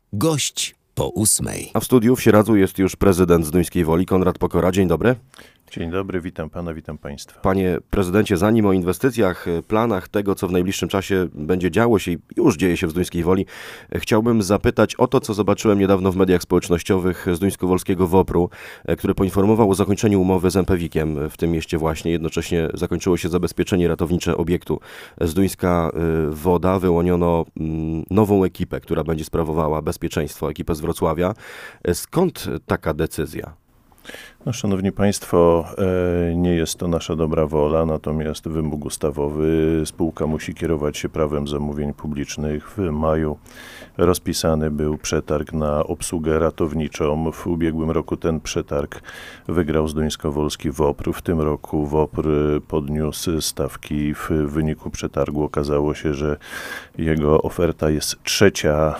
Gość po 8. A w studiu w Sieradzu jest już prezydent Zduńskiej Woli, Konrad Pokora. Dzień dobry. Dzień dobry, witam pana, witam państwa. Panie prezydencie, zanim o inwestycjach, planach tego, co w najbliższym czasie będzie działo się i już dzieje się w Zduńskiej Woli, chciałbym zapytać o to, co zobaczyłem niedawno w mediach społecznościowych Zduńsko-Wolskiego WOPR-u, który poinformował o zakończeniu umowy z MPWiK-iem w tym mieście właśnie. Jednocześnie zakończyło się zabezpieczenie ratownicze obiektu Zduńska Woda. Wyłoniono nową ekipę, która będzie sprawowała bezpieczeństwo, ekipę z Wrocławia. Skąd taka decyzja? No, szanowni państwo, nie jest to nasza dobra wola, natomiast wymóg ustawowy. Spółka musi kierować się prawem zamówień publicznych. W maju rozpisany był przetarg na obsługę ratowniczą. W ubiegłym roku ten przetarg wygrał Zduńsko-Wolski WOPR. W tym roku WOPR podniósł stawki. W wyniku przetargu okazało się, że jego oferta jest trzecia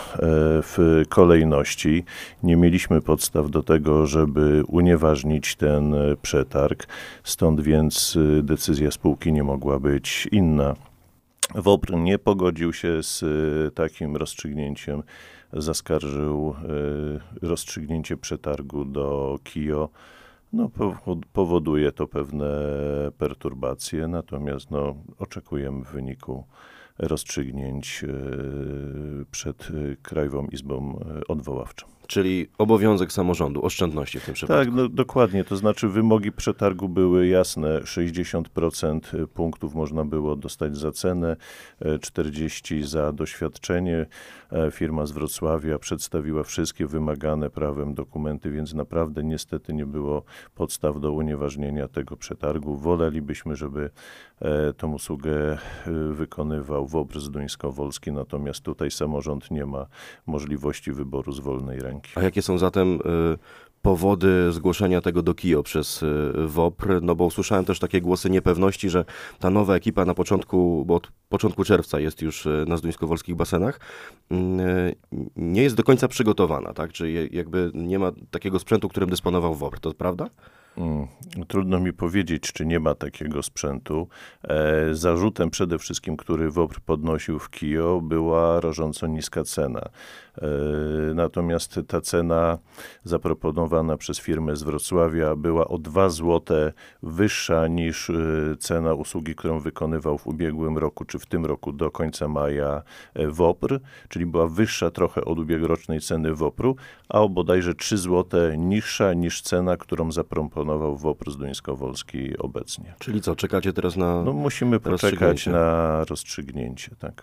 w kolejności. Nie mieliśmy podstaw do tego, żeby unieważnić ten przetarg, stąd więc decyzja spółki nie mogła być inna. WOPR nie pogodził się z takim rozstrzygnięciem, zaskarżył rozstrzygnięcie przetargu do KIO. No, powoduje to pewne perturbacje, natomiast oczekujemy wyniku rozstrzygnięć przed Krajową Izbą Odwoławczą. Czyli obowiązek samorządu, oszczędności w tym przypadku. Tak, dokładnie. To znaczy wymogi przetargu były jasne. 60% punktów można było dostać za cenę, 40% za doświadczenie. Firma z Wrocławia przedstawiła wszystkie wymagane prawem dokumenty, więc naprawdę niestety nie było podstaw do unieważnienia tego przetargu. Wolelibyśmy, żeby tą usługę wykonywał WOPR Zduńsko-Wolski, natomiast tutaj samorząd nie ma możliwości wyboru z wolnej ręki. A jakie są zatem powody zgłoszenia tego do KIO przez WOPR? No bo usłyszałem też takie głosy niepewności, że ta nowa ekipa na początku, bo od początku czerwca jest już na Zduńsko-Wolskich basenach, nie jest do końca przygotowana, tak? Czyli jakby nie ma takiego sprzętu, którym dysponował WOPR, to prawda? Trudno mi powiedzieć, czy nie ma takiego sprzętu. Zarzutem przede wszystkim, który WOPR podnosił w KIO, była rażąco niska cena. Natomiast ta cena zaproponowana przez firmę z Wrocławia była o 2 zł wyższa niż cena usługi, którą wykonywał w ubiegłym roku, czy w tym roku do końca maja WOPR, czyli była wyższa trochę od ubiegłorocznej ceny WOPR-u, a o bodajże 3 zł niższa niż cena, którą zaproponował WOPR Zduńsko-Wolski obecnie. Czyli co, czekacie teraz na musimy poczekać na rozstrzygnięcie, tak.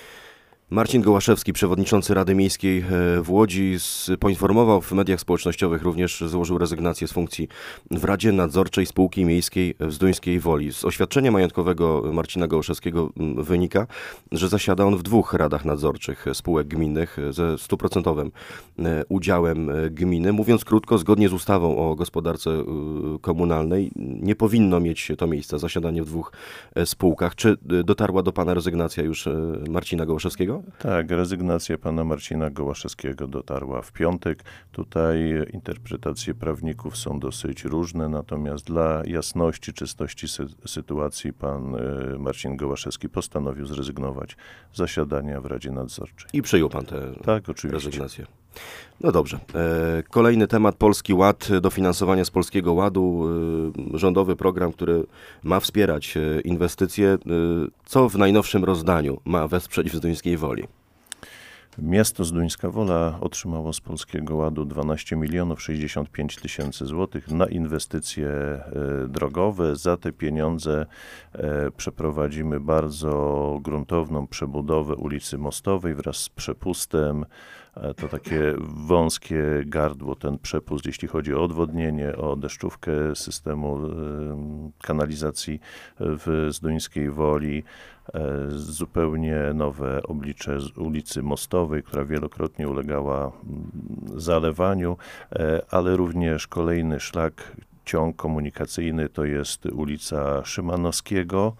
Marcin Gołaszewski, przewodniczący Rady Miejskiej w Łodzi, poinformował w mediach społecznościowych, również złożył rezygnację z funkcji w Radzie Nadzorczej Spółki Miejskiej w Zduńskiej Woli. Z oświadczenia majątkowego Marcina Gołaszewskiego wynika, że zasiada on w 2 radach nadzorczych spółek gminnych ze 100% udziałem gminy. Mówiąc krótko, zgodnie z ustawą o gospodarce komunalnej nie powinno mieć to miejsca, zasiadanie w 2 spółkach. Czy dotarła do pana rezygnacja już Marcina Gołaszewskiego? Tak, rezygnacja pana Marcina Gołaszewskiego dotarła w piątek. Tutaj interpretacje prawników są dosyć różne, natomiast dla jasności, czystości sytuacji pan Marcin Gołaszewski postanowił zrezygnować z zasiadania w Radzie Nadzorczej. I przyjął pan tę rezygnację. No dobrze. Kolejny temat, Polski Ład, dofinansowanie z Polskiego Ładu, rządowy program, który ma wspierać inwestycje. Co w najnowszym rozdaniu ma wesprzeć w Zduńskiej Woli? Miasto Zduńska Wola otrzymało z Polskiego Ładu 12 065 000 złotych na inwestycje drogowe. Za te pieniądze przeprowadzimy bardzo gruntowną przebudowę ulicy Mostowej wraz z przepustem. To takie wąskie gardło, ten przepust, jeśli chodzi o odwodnienie, o deszczówkę systemu kanalizacji w Zduńskiej Woli. Zupełnie nowe oblicze z ulicy Mostowej, która wielokrotnie ulegała zalewaniu, ale również kolejny szlak, ciąg komunikacyjny to jest ulica Szymanowskiego,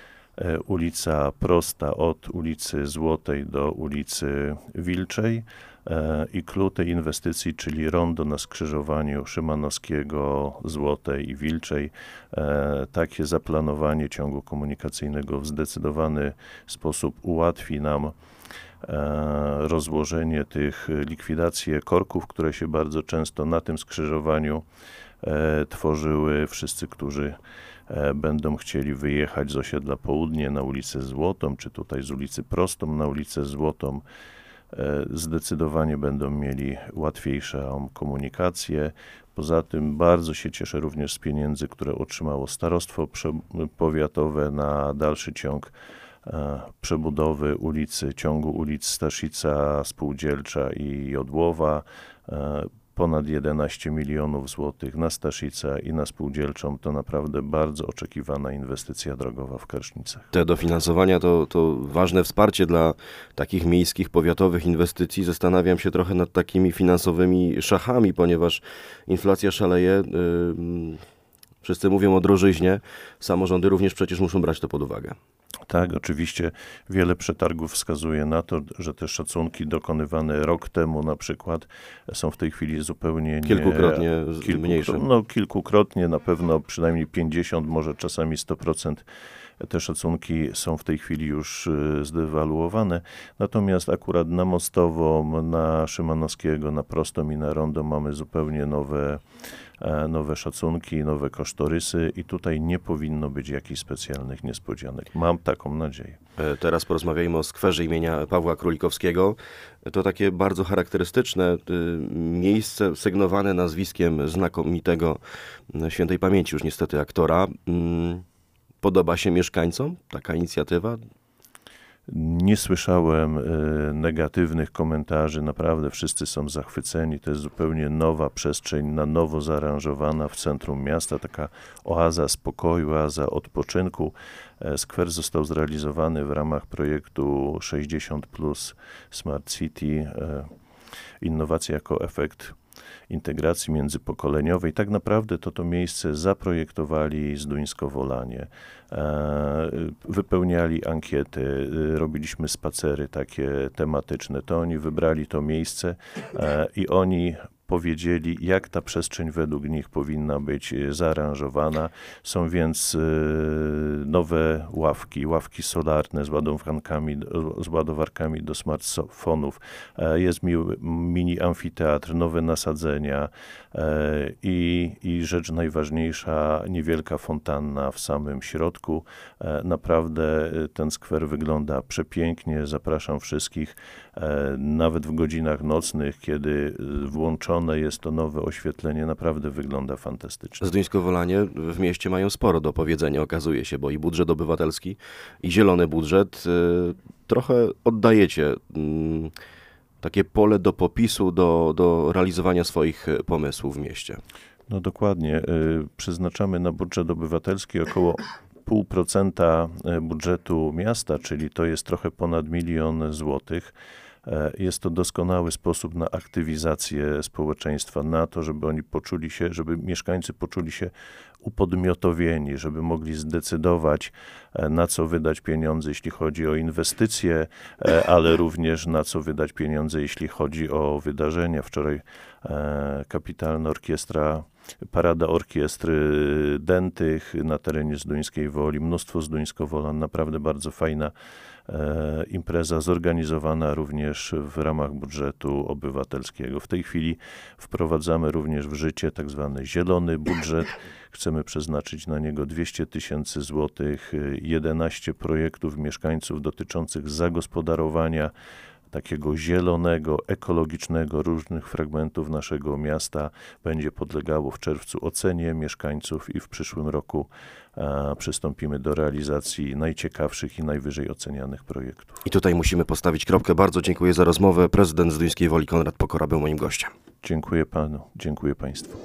ulica prosta od ulicy Złotej do ulicy Wilczej i clou tej inwestycji, czyli rondo na skrzyżowaniu Szymanowskiego, Złotej i Wilczej. Takie zaplanowanie ciągu komunikacyjnego w zdecydowany sposób ułatwi nam rozłożenie tych, likwidację korków, które się bardzo często na tym skrzyżowaniu tworzyły. Wszyscy, którzy będą chcieli wyjechać z osiedla Południe na ulicę Złotą, czy tutaj z ulicy Prostą na ulicę Złotą, zdecydowanie będą mieli łatwiejszą komunikację. Poza tym bardzo się cieszę również z pieniędzy, które otrzymało starostwo powiatowe na dalszy ciąg przebudowy ciągu ulic Staszica, Spółdzielcza i Jodłowa. Ponad 11 milionów złotych na Staszicę i na Spółdzielczą to naprawdę bardzo oczekiwana inwestycja drogowa w Karsznicach. Te dofinansowania to ważne wsparcie dla takich miejskich, powiatowych inwestycji. Zastanawiam się trochę nad takimi finansowymi szachami, ponieważ inflacja szaleje. Wszyscy mówią o drożyźnie. Samorządy również przecież muszą brać to pod uwagę. Tak, oczywiście wiele przetargów wskazuje na to, że te szacunki dokonywane rok temu na przykład są w tej chwili zupełnie kilkukrotnie mniejsze. Kilkukrotnie, na pewno przynajmniej 50, może czasami 100%. Te szacunki są w tej chwili już zdewaluowane. Natomiast akurat na Mostową, na Szymanowskiego, na Prostą i na Rondo mamy zupełnie nowe szacunki, nowe kosztorysy i tutaj nie powinno być jakichś specjalnych niespodzianek. Mam taką nadzieję. Teraz porozmawiajmy o skwerze imienia Pawła Królikowskiego. To takie bardzo charakterystyczne miejsce sygnowane nazwiskiem znakomitego, świętej pamięci już niestety aktora. Podoba się mieszkańcom taka inicjatywa? Nie słyszałem negatywnych komentarzy, naprawdę wszyscy są zachwyceni. To jest zupełnie nowa przestrzeń, na nowo zaaranżowana w centrum miasta, taka oaza spokoju, oaza odpoczynku. Skwer został zrealizowany w ramach projektu 60+ Smart City, innowacja jako efekt integracji międzypokoleniowej. Tak naprawdę to miejsce zaprojektowali zduńskowolanie. Wypełniali ankiety, robiliśmy spacery takie tematyczne. To oni wybrali to miejsce i oni powiedzieli, jak ta przestrzeń według nich powinna być zaaranżowana. Są więc nowe ławki solarne z ładowarkami do smartfonów. Jest mini amfiteatr, nowe nasadzenia i rzecz najważniejsza, niewielka fontanna w samym środku. Naprawdę ten skwer wygląda przepięknie. Zapraszam wszystkich, nawet w godzinach nocnych, kiedy włączone jest to nowe oświetlenie, naprawdę wygląda fantastycznie. Zduńskowolanie w mieście mają sporo do powiedzenia, okazuje się, bo i budżet obywatelski, i zielony budżet trochę oddajecie takie pole do popisu, do realizowania swoich pomysłów w mieście. No dokładnie. Przeznaczamy na budżet obywatelski około 0,5% budżetu miasta, czyli to jest trochę ponad 1 000 000 złotych. Jest to doskonały sposób na aktywizację społeczeństwa, na to, żeby oni poczuli się, żeby mieszkańcy poczuli się upodmiotowieni, żeby mogli zdecydować, na co wydać pieniądze, jeśli chodzi o inwestycje, ale również na co wydać pieniądze, jeśli chodzi o wydarzenia. Wczoraj kapitalna parada orkiestry dętych na terenie Zduńskiej Woli, mnóstwo zduńskowolan, naprawdę bardzo fajna impreza zorganizowana również w ramach budżetu obywatelskiego. W tej chwili wprowadzamy również w życie tak zwany zielony budżet. Chcemy przeznaczyć na niego 200 000 złotych, 11 projektów mieszkańców dotyczących zagospodarowania takiego zielonego, ekologicznego, różnych fragmentów naszego miasta będzie podlegało w czerwcu ocenie mieszkańców i w przyszłym roku przystąpimy do realizacji najciekawszych i najwyżej ocenianych projektów. I tutaj musimy postawić kropkę. Bardzo dziękuję za rozmowę. Prezydent Zduńskiej Woli Konrad Pokora był moim gościem. Dziękuję panu, dziękuję państwu.